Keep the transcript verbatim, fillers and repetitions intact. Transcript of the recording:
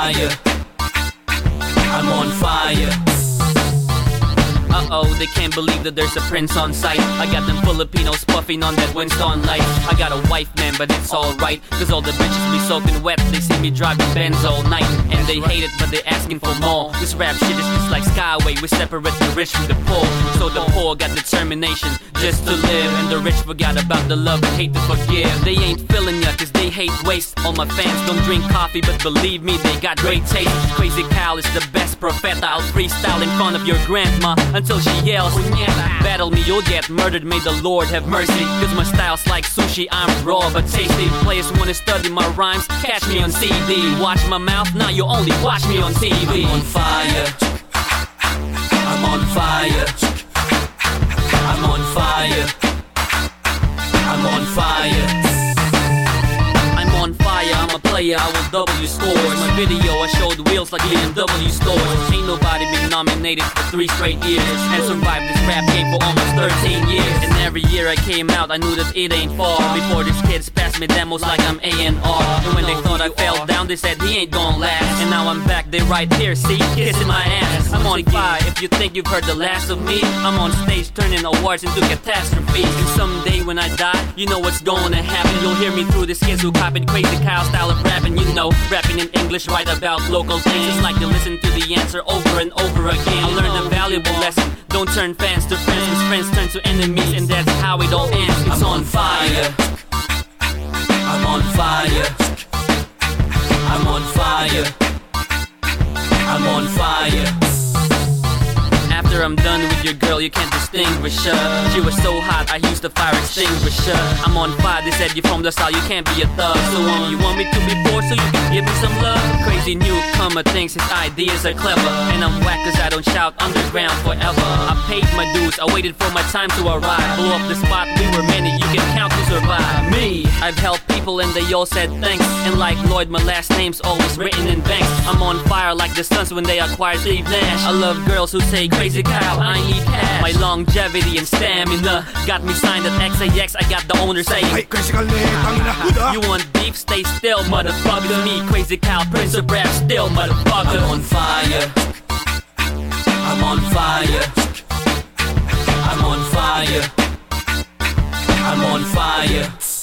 fire. I'm on fire. Uh-oh, they can't believe that there's a prince on sight. I got them Filipinos puffing on that Winston light. I got a wife, man, but it's alright, cause all the bitches be soaking wet. They see me driving Benz all night, and they hate it, but they asking for more. This rap shit is just like Skyway. We separate the rich from the poor. So the poor got determination just to live, and the rich forgot about the love and hate to forgive. They ain't feeling ya, cause they hate waste. All my fans don't drink coffee, but believe me, they got great taste. Crazy Cal is the best profeta. I'll freestyle in front of your grandma until she yells, battle me, you'll get murdered, may the Lord have mercy. Cause my style's like sushi, I'm raw but tasty. Players wanna study my rhymes, catch me on C D. Watch my mouth, now you only watch me on T V. I'm on fire. I'm on fire. I'm on fire. I'm on fire. I'm on fire, I'm a player, I will double your scores. My video, I showed wheels like B M W stores. Ain't nobody been nominated for three straight years and survived this rap game for almost thirteen years. And every year I came out, I knew that it ain't far. Before these kids passed me demos like I'm A and R. And when they thought I fell down, they said he ain't gon' last. And now I'm back, they right here, see, kissing my ass. I'm on fire, if you think you've heard the last of me, I'm on stage turning awards into catastrophes. And someday when I die, you know what's gonna happen. You'll hear me through the kids who copied Crazy Kyle style of rapping. You know, rapping in English, write about local things. It's like you listen to the answer over and over again. I learned a valuable lesson, don't turn fans to friends, cause friends turn to enemies, and that's how it all ends. It's on fire. I'm on fire. I'm on fire. I'm on fire. After I'm done with your girl, you can't distinguish her. She was so hot, I used a fire extinguisher. I'm on fire, they said you're from the style, you can't be a thug. So um, you want me to be poor so you can give me some love? Crazy newcomer thinks his ideas are clever, and I'm whack cause I don't shout underground forever. I paid my dues, I waited for my time to arrive. Blew up the spot, we were many, you can count to survive. Me, I've helped people and they all said thanks. And like Lloyd, my last name's always written in banks. I'm on fire like the Suns when they acquired Steve Nash. I love girls who say Crazy Kyle, I need cash. My longevity and stamina got me signed at X A X. I got the owner saying, Ay, Crazy Kyle, tangina. you want beef, stay still, motherfucker. Me, Crazy Kyle, Prince of Rap, still, motherfucker. I'm on fire. I'm on fire. I'm on fire. I'm on fire.